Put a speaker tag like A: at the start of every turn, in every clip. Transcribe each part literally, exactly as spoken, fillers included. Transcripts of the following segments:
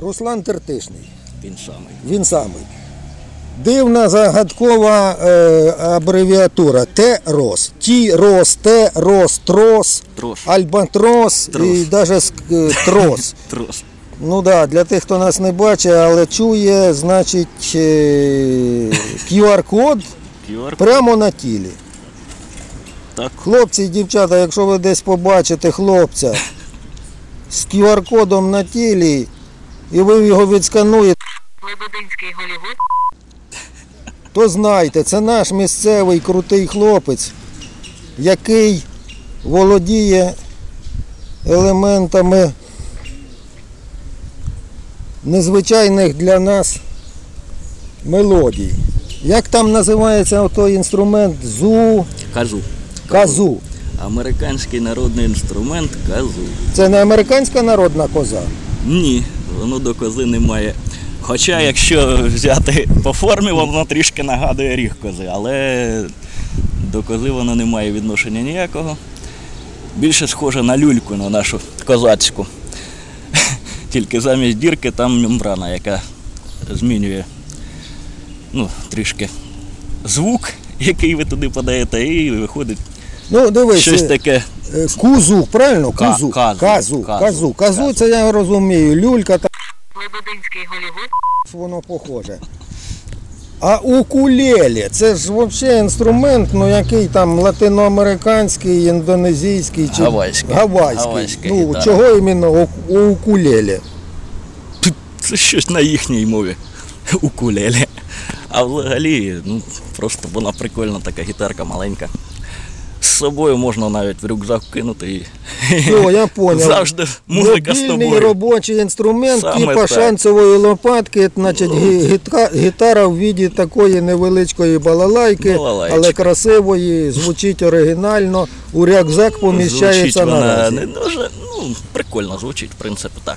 A: Руслан Тертишний.
B: Він самий.
A: Він самий. Дивна загадкова е, абревіатура. Т-Рос. Ті-Рос, Т-Рос, Трос,
B: Трос.
A: Альбатрос
B: Трос.
A: і навіть е, Трос.
B: Трос.
A: Ну так, да, для тих, хто нас не бачить, але чує, значить, е, кью ар-код
B: кью ар-код.
A: прямо на тілі.
B: Так.
A: Хлопці і дівчата, якщо ви десь побачите хлопця з кью ар-кодом на тілі, і ви його відскануєте,
C: Лебединський Голлівуд.
A: то знайте, це наш місцевий крутий хлопець, який володіє елементами незвичайних для нас мелодій. Як там називається той інструмент? Зу...
B: Казу.
A: Казу.
B: Американський народний інструмент казу.
A: Це не американська народна коза?
B: Ні, воно до кози не має. Хоча, якщо взяти по формі, воно трішки нагадує ріг кози, але до кози воно не має відношення ніякого. Більше схоже на люльку, на нашу козацьку. Тільки замість дірки там мембрана, яка змінює ну, трішки звук, який ви туди подаєте, і виходить
A: Ну, дивись,
B: щось таке.
A: кузу, правильно?
B: Ка-
A: Кузу.
B: казу,
A: Казу.
B: казу,
A: Казу. Казу,
B: казу.
A: це я розумію. Люлька, та
C: Лебединський Голлівуд.
A: воно похоже. А укулеле, це ж взагалі інструмент, ну який там латиноамериканський, індонезійський чи
B: Гавайський.
A: гавайський.
B: Гавайська
A: Ну,
B: гітара.
A: чого іменно у, у укулеле?
B: Це щось на їхній мові. Укулеле. А взагалі, ну, просто вона прикольна така гітарка маленька. З собою можна навіть в рюкзак кинути і
A: Все, я понял.
B: завжди музика з
A: Мобільний
B: тобою.
A: робочий інструмент,
B: Саме
A: типа
B: так.
A: шанцевої лопатки, значить гі- гітка- гітара в віді такої невеличкої балалайки,
B: Балалайчик.
A: але красивої, звучить оригінально, у рюкзак
B: Звучить
A: поміщається
B: вона
A: наразі.
B: не дуже, ну, прикольно звучить, в принципі, так.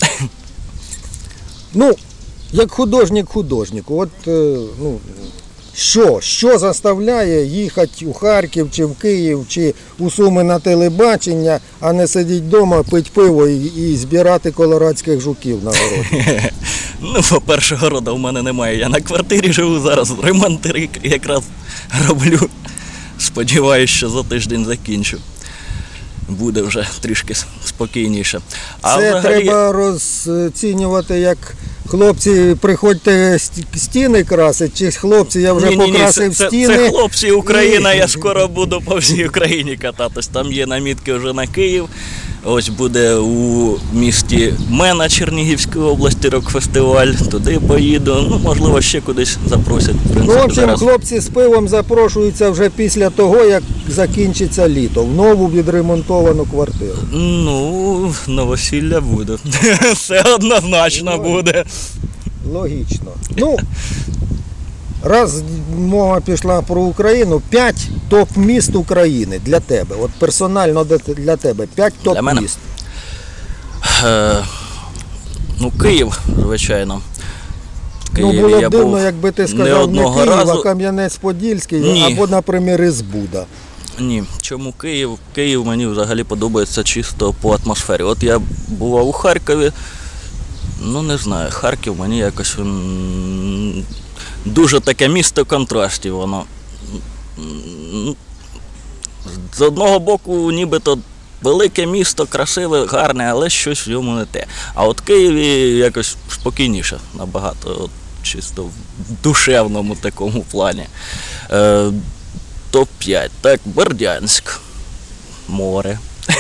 A: Ну, як художник художнику, от е, ну, що, що заставляє їхати у Харків, чи в Київ, чи у Суми на телебачення, а не сидіти вдома, пити пиво і, і збирати колорадських жуків на городі?
B: Ну, по-перше, города в мене немає. Я на квартирі живу зараз, ремонти якраз роблю. Сподіваюсь, що за тиждень закінчу. Буде вже трішки спокійніше. А
A: Це
B: взагалі,
A: треба розцінювати, як хлопці, приходьте ст- стіни красить, чи хлопці, я вже
B: Ні-ні-ні,
A: покрасив
B: це,
A: стіни.
B: Це хлопці, Україна,
A: І-
B: я скоро буду по всій Україні кататись. Там є намітки вже на Київ. Ось буде у місті Мена Чернігівської області рок-фестиваль. Туди поїду. Ну, можливо, ще кудись запросять. В
A: Ну, в
B: принципі,
A: общем,
B: зараз.
A: хлопці з пивом запрошуються вже після того, як закінчиться літо, в нову відремонтовану квартиру.
B: Ну, новосілля буде. Все однозначно
A: Ну,
B: буде.
A: Логічно. Ну, раз мова пішла про Україну, п'ять топ-міст України для тебе. От персонально для- для тебе п'ять
B: Для мене?
A: топ-міст.
B: Е, ну, Київ, звичайно. В
A: Ну,
B: Києві
A: було
B: я
A: б дивно,
B: був
A: якби ти
B: не
A: сказав не
B: одного
A: Київ,
B: разу.
A: а Кам'янець-Подільський,
B: Ні.
A: або, наприклад, Ізбуда.
B: Ні, чому Київ? Київ мені взагалі подобається чисто по атмосфері. От я бував у Харкові, ну не знаю, Харків мені якось м, дуже таке місто контрастів, воно. М, З одного боку, нібито велике місто, красиве, гарне, але щось в ньому не те. А от в Києві якось спокійніше набагато, от, чисто в душевному такому плані. Е, топ п'ять. Так, Бердянськ. Море.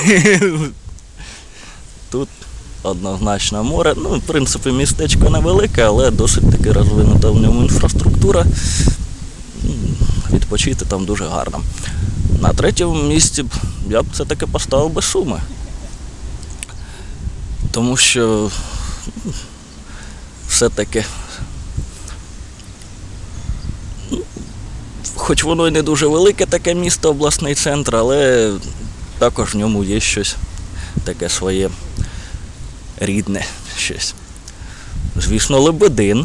B: Тут однозначно море. Ну, в принципі, містечко невелике, але досить таки розвинута в ньому інфраструктура. М, Відпочити там дуже гарно. На третьому місці б я б все-таки поставив би Суми. Тому що м, все-таки хоч воно і не дуже велике таке місто, обласний центр, але також в ньому є щось таке своє рідне щось. Звісно, Лебедин.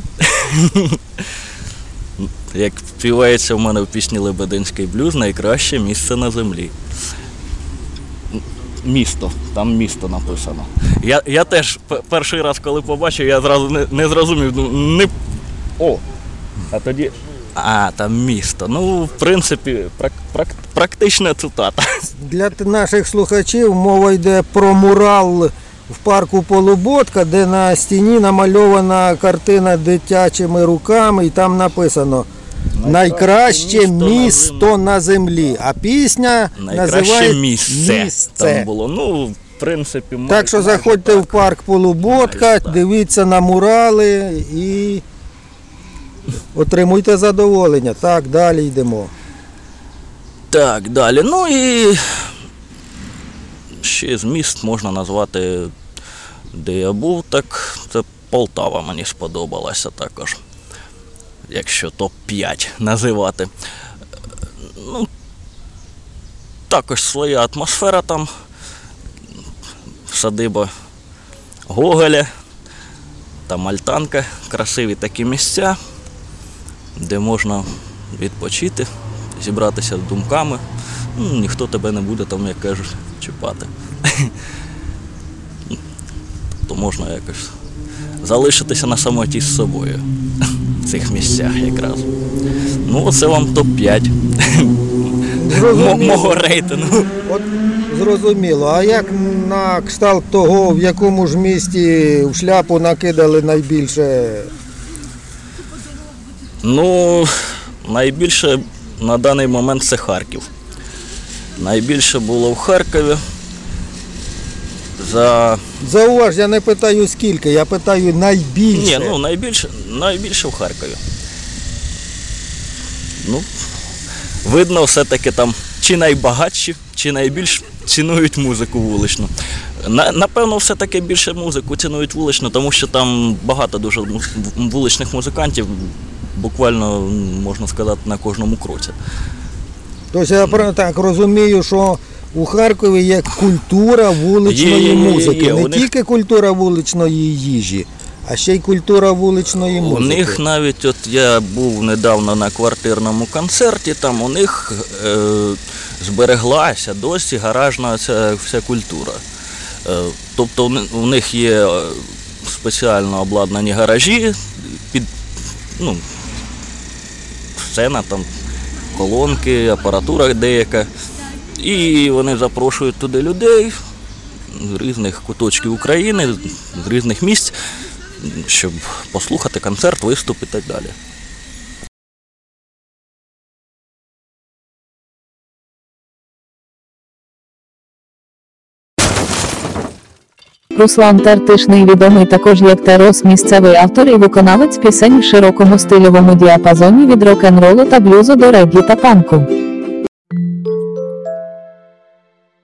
B: Як співається в мене в пісні «Лебединський блюз», найкраще місце на землі. місто, там місто написано. Я, я теж п- перший раз, коли побачив, я зразу не, не зрозумів, ну, не... О! А тоді... А, там місто. Ну, в принципі, прак, прак, практична цитата.
A: Для т- наших слухачів мова йде про мурал в парку Полуботка, де на стіні намальована картина дитячими руками, і там написано «Найкраще місто на землі», а пісня
B: Найкраще
A: називає
B: місце,
A: «Місце».
B: там було. Ну, в принципі, май-
A: Так що
B: майже
A: заходьте
B: так.
A: в парк Полуботка,
B: Майже так.
A: дивіться на мурали і отримуйте задоволення. Так, далі йдемо.
B: Так, далі. Ну і ще з міст можна назвати, де я був, так це Полтава мені сподобалася також. Якщо топ п'ять називати. Ну, також своя атмосфера там. Садиба Гоголя, там Альтанка, красиві такі місця, де можна відпочити, зібратися з думками. Ну, ніхто тебе не буде там, як кажуть, чіпати. То можна якось залишитися на самоті з собою в цих місцях якраз. Ну, оце вам топ п'ять
A: Зрозуміло.
B: мого рейтингу.
A: От зрозуміло. А як на кшталт того, в якому ж місті в шляпу накидали найбільше?
B: Ну, найбільше на даний момент це Харків. Найбільше було в Харкові. За...
A: Зауваж, я не питаю скільки, я питаю найбільше.
B: Ні, ну найбільше, найбільше в Харкові. Ну, видно все-таки там чи найбагатші, чи найбільш цінують музику вуличну. На, напевно, все-таки більше музику цінують вуличну, тому що там багато дуже вуличних музикантів, буквально, можна сказати, на кожному кроці.
A: Тобто я про- так розумію, що у Харкові є культура вуличної
B: Є, є, є, є,
A: музики.
B: є.
A: Не
B: У них-
A: тільки культура вуличної їжі, а ще й культура вуличної
B: У
A: музики.
B: них навіть, от я був недавно на квартирному концерті, там у них е, збереглася досі гаражна ця вся культура. Е, тобто у, ни- у них є е, спеціально обладнані гаражі, під, ну, сцена, там, колонки, апаратура деяка. І вони запрошують туди людей з різних куточків України, з різних місць, щоб послухати концерт, виступ і так далі.
D: Руслан Тертишний відомий також як Терос, місцевий автор і виконавець пісень в широкому стильовому діапазоні від рок-н-ролу та блюзу до реггі та панку.